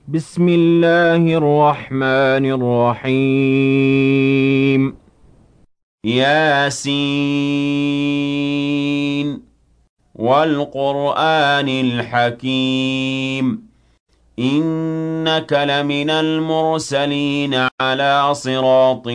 بسم الله الرحمن الرحيم. ياسين والقرآن الحكيم إنك لمن المرسلين على صراط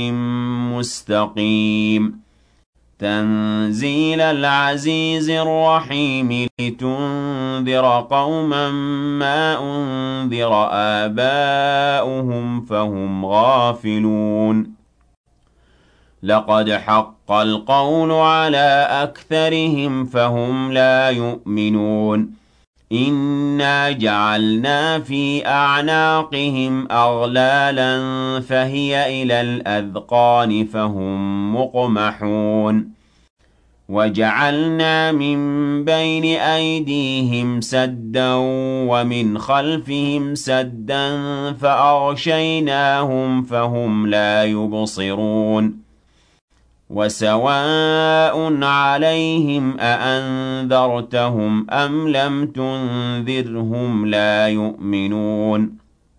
مستقيم تنزيل العزيز الرحيم لتنذر قوما ما أنذر آباؤهم فهم غافلون لقد حق القول على أكثرهم فهم لا يؤمنون إنا جعلنا في أعناقهم أغلالا فهي إلى الأذقان فهم مقمحون وجعلنا من بين أيديهم سدا ومن خلفهم سدا فأغشيناهم فهم لا يبصرون وسواء عليهم أأنذرتهم أم لم تنذرهم لا يؤمنون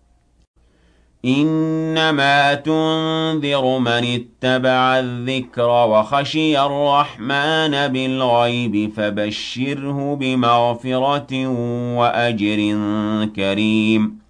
إنما تنذر من اتبع الذكر وخشي الرحمن بالغيب فبشره بمغفرة وأجر كريم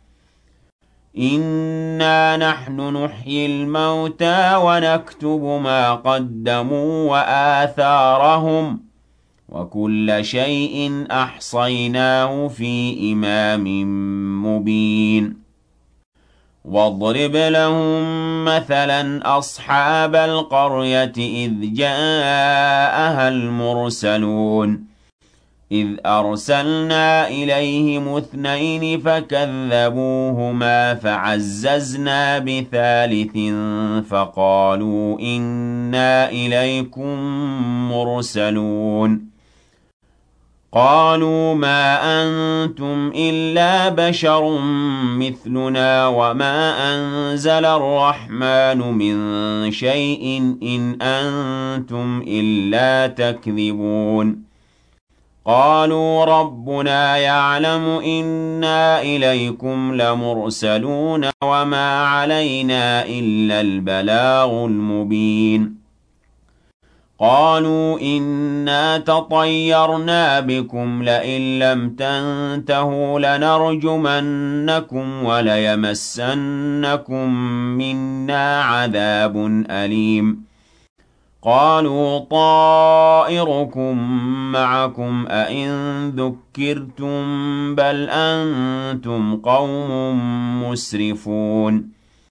إنا نحن نحيي الموتى ونكتب ما قدموا وآثارهم وكل شيء أحصيناه في إمام مبين واضرب لهم مثلا أصحاب القرية إذ جاءها المرسلون إذ أرسلنا إليهم اثنين فكذبوهما فعززنا بثالث فقالوا إنا إليكم مرسلون قالوا ما أنتم إلا بشر مثلنا وما أنزل الرحمن من شيء إن أنتم إلا تكذبون قالوا ربنا يعلم إنا إليكم لمرسلون وما علينا إلا البلاغ المبين قالوا إنا تطيرنا بكم لئن لم تنتهوا لنرجمنكم وليمسنكم منا عذاب أليم قالوا طائركم معكم أئن ذكرتم بل أنتم قوم مسرفون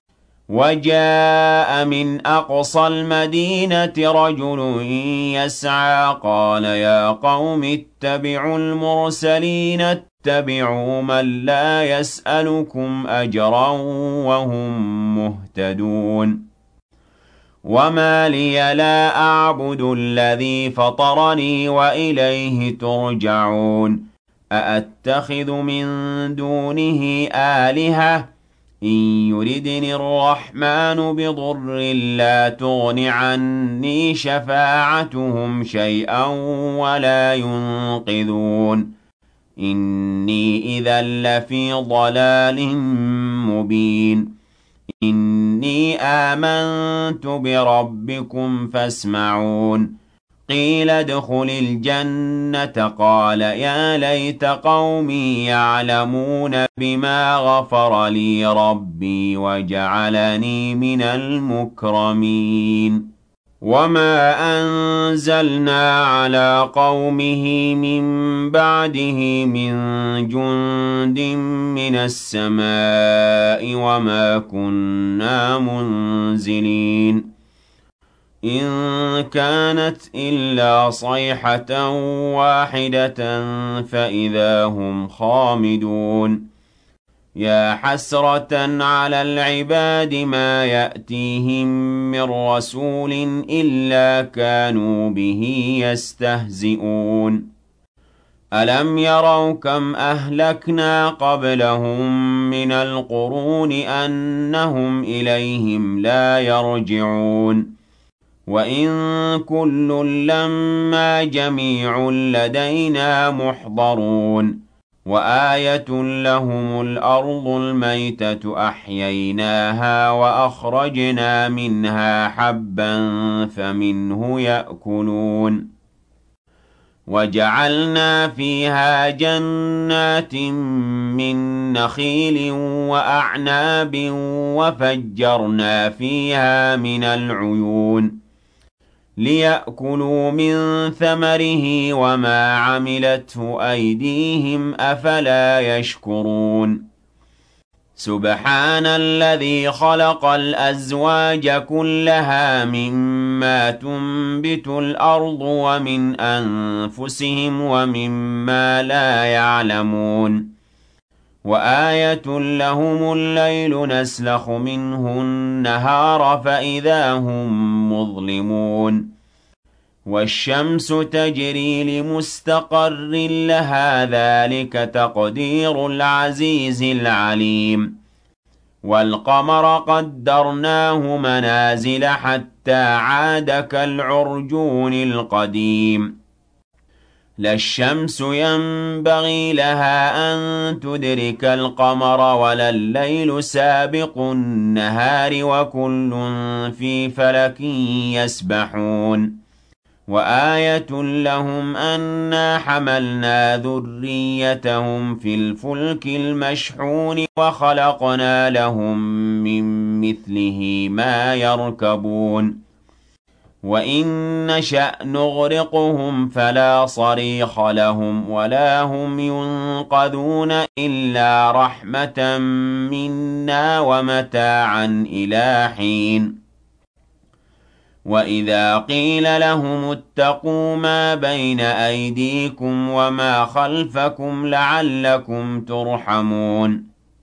وجاء من أقصى المدينة رجل يسعى قال يا قوم اتبعوا المرسلين اتبعوا من لا يسألكم أجرا وهم مهتدون وما لي لا أعبد الذي فطرني وإليه ترجعون أأتخذ من دونه آلهة إن يردني الرحمن بضر لا تغن عني شفاعتهم شيئا ولا ينقذون إني إذا لفي ضلال مبين إني آمنت بربكم فاسمعون قيل ادخل الجنة قال يا ليت قومي يعلمون بما غفر لي ربي وجعلني من المكرمين وما أنزلنا على قومه من بعده من جند من السماء وما كنا منزلين إن كانت إلا صيحة واحدة فإذا هم خامدون يا حسرة على العباد ما يأتيهم من رسول إلا كانوا به يستهزئون ألم يروا كم أهلكنا قبلهم من القرون أنهم إليهم لا يرجعون وإن كل لما جميع لدينا محضرون وآية لهم الأرض الميتة أحييناها وأخرجنا منها حبا فمنه يأكلون وجعلنا فيها جنات من نخيل وأعناب وفجرنا فيها من العيون ليأكلوا من ثمره وما عملته أيديهم أفلا يشكرون سبحان الذي خلق الأزواج كلها مما تنبت الأرض ومن أنفسهم ومما لا يعلمون وآية لهم الليل نسلخ منه النهار فإذا هم مظلمون والشمس تجري لمستقر لها ذلك تقدير العزيز العليم والقمر قدرناه منازل حتى عاد كالعرجون القديم لا الشمس ينبغي لها أن تدرك القمر ولا الليل سابق النهار وكل في فلك يسبحون وآية لهم أنا حملنا ذريتهم في الفلك المشحون وخلقنا لهم من مثله ما يركبون وإن نشأ نغرقهم فلا صريخ لهم ولا هم ينقذون إلا رحمة منا ومتاعا إلى حين وإذا قيل لهم اتقوا ما بين أيديكم وما خلفكم لعلكم ترحمون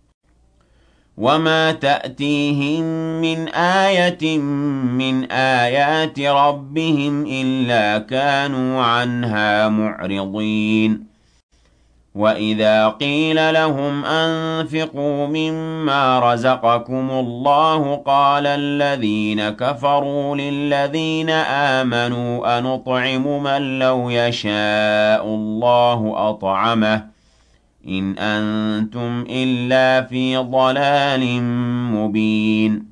وما تأتيهم من آية من آيات ربهم إلا كانوا عنها معرضين وإذا قيل لهم أنفقوا مما رزقكم الله قال الذين كفروا للذين آمنوا أنطعم من لو يشاء الله أطعمه إن أنتم إلا في ضلال مبين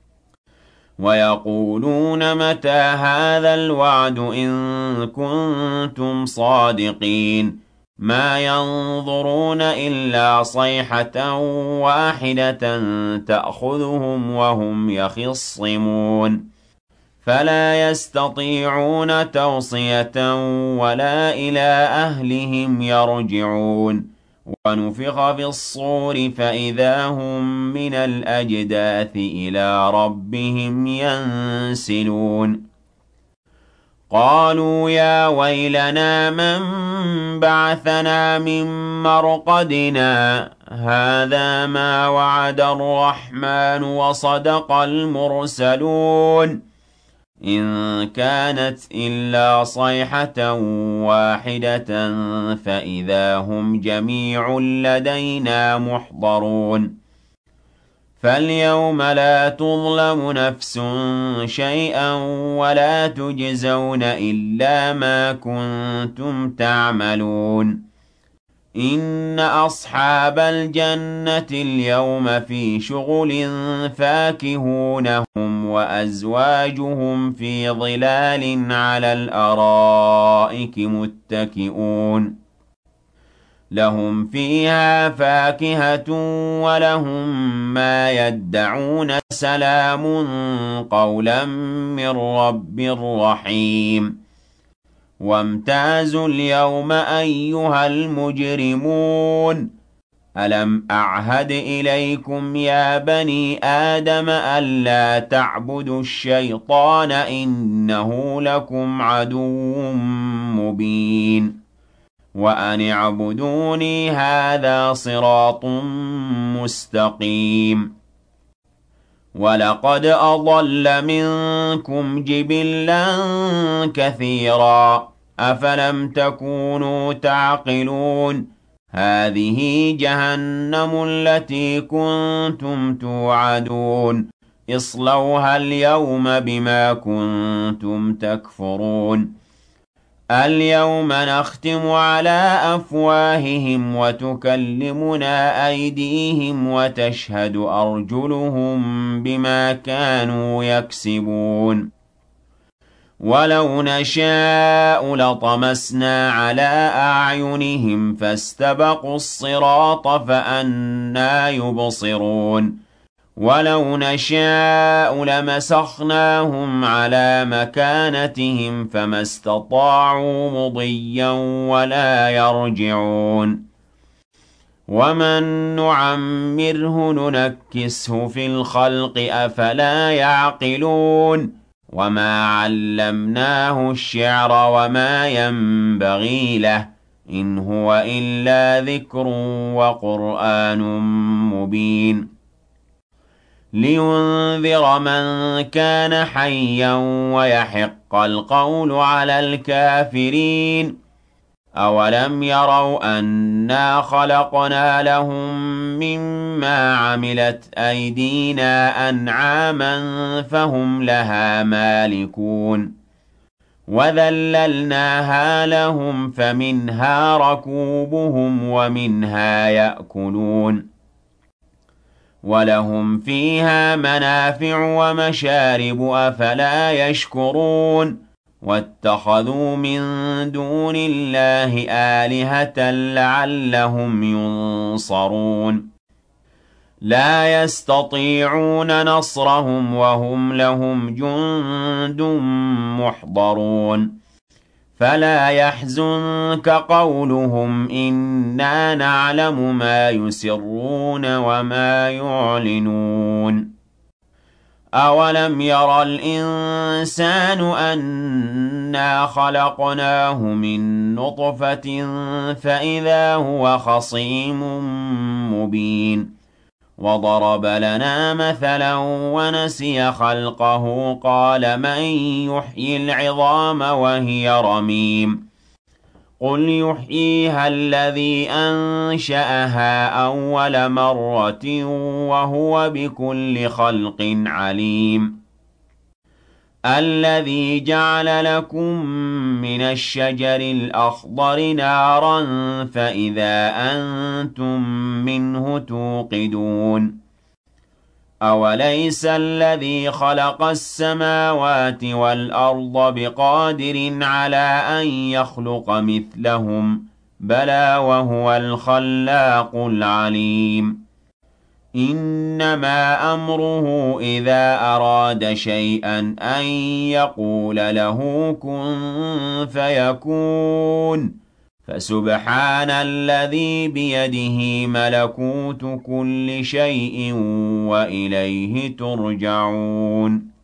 ويقولون متى هذا الوعد إن كنتم صادقين ما ينظرون إلا صيحة واحدة تأخذهم وهم يخصمون فلا يستطيعون توصية ولا إلى أهلهم يرجعون ونفخ في الصور فإذا هم من الأجداث إلى ربهم ينسلون قالوا يا ويلنا من بعثنا من مرقدنا هذا ما وعد الرحمن وصدق المرسلون إن كانت إلا صيحة واحدة فإذا هم جميع لدينا محضرون فاليوم لا تظلم نفس شيئا ولا تجزون إلا ما كنتم تعملون إن أصحاب الجنة اليوم في شغل فاكهون هم وأزواجهم في ظلال على الأرائك متكئون لهم فيها فاكهة ولهم ما يدعون سلام قولا من رب رحيم وامتازوا اليوم أيها المجرمون ألم أعهد إليكم يا بني آدم ألا تعبدوا الشيطان إنه لكم عدو مبين وأن اعبدوني هذا صراط مستقيم ولقد أضل منكم جبلا كثيرا أفلم تكونوا تعقلون هذه جهنم التي كنتم توعدون اصلوها اليوم بما كنتم تكفرون اليوم نختم على أفواههم وتكلمنا أيديهم وتشهد أرجلهم بما كانوا يكسبون ولو نشاء لطمسنا على أعينهم فاستبقوا الصراط فأنى يبصرون ولو نشاء لمسخناهم على مكانتهم فما استطاعوا مضيا ولا يرجعون ومن نعمره ننكسه في الخلق أفلا يعقلون وما علمناه الشعر وما ينبغي له إن هو إلا ذكر وقرآن مبين لينذر من كان حيا ويحق القول على الكافرين أولم يروا أنا خلقنا لهم مما عملت أيدينا أنعاما فهم لها مالكون وذللناها لهم فمنها ركوبهم ومنها يأكلون ولهم فيها منافع ومشارب أفلا يشكرون واتخذوا من دون الله آلهة لعلهم ينصرون لا يستطيعون نصرهم وهم لهم جند محضرون فلا يحزنك قولهم إنا نعلم ما يسرون وما يعلنون أولم ير الإنسان أنا خلقناه من نطفة فإذا هو خصيم مبين وضرب لنا مثلا ونسي خلقه قال من يحيي العظام وهي رميم قل يحييها الذي أنشأها أول مرة وهو بكل خلق عليم الذي جعل لكم من الشجر الأخضر نارا فإذا أنتم منه توقدون أوليس الذي خلق السماوات والأرض بقادر على أن يخلق مثلهم بلى وهو الخلاق العليم إنما أمره إذا أراد شيئا أن يقول له كن فيكون فسبحان الذي بيده ملكوت كل شيء وإليه ترجعون